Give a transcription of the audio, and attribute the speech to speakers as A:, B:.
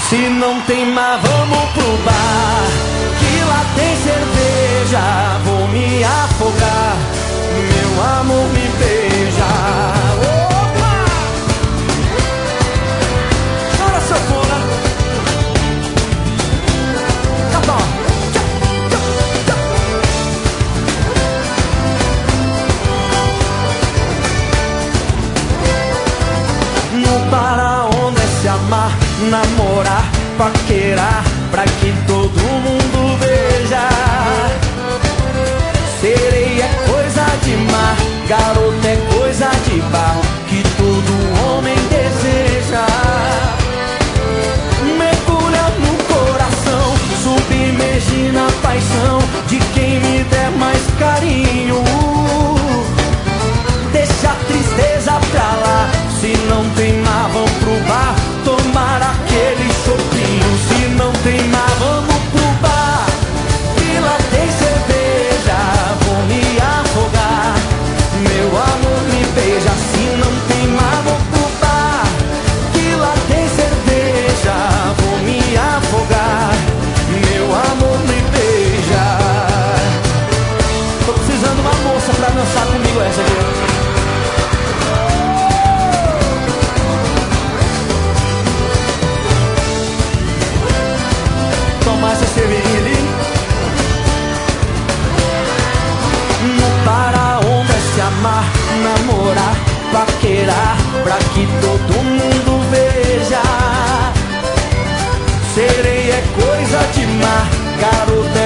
A: Se não tem mar, vamos pro bar, que lá tem cerveja. Vou me afogar, meu amor me beija. Opa! Chora, sanfona. Cantó. No bar onde é se amar, namorar, paquerar, pra que todo mundo veja. Sereia é coisa de mar, garota é coisa de bar, que todo homem deseja. Mergulha no coração, submerge na paixão de quem me der mais carinho. Deixa a tristeza pra lá, se não tem mar, vamos pro bar, tomar aquele chopinho. Se não tem mar, vamos pro bar, que lá tem cerveja. Vou me afogar, meu amor me beija. Se não tem mar, vamos pro bar, que lá tem cerveja. Vou me afogar, meu amor me beija. Tô precisando de uma moça pra dançar comigo essa aqui. Tomar essa cervejinha ali. No bar onde é se amar, namorar, paquerar, pra que todo mundo veja. Sereia é coisa de mar, garota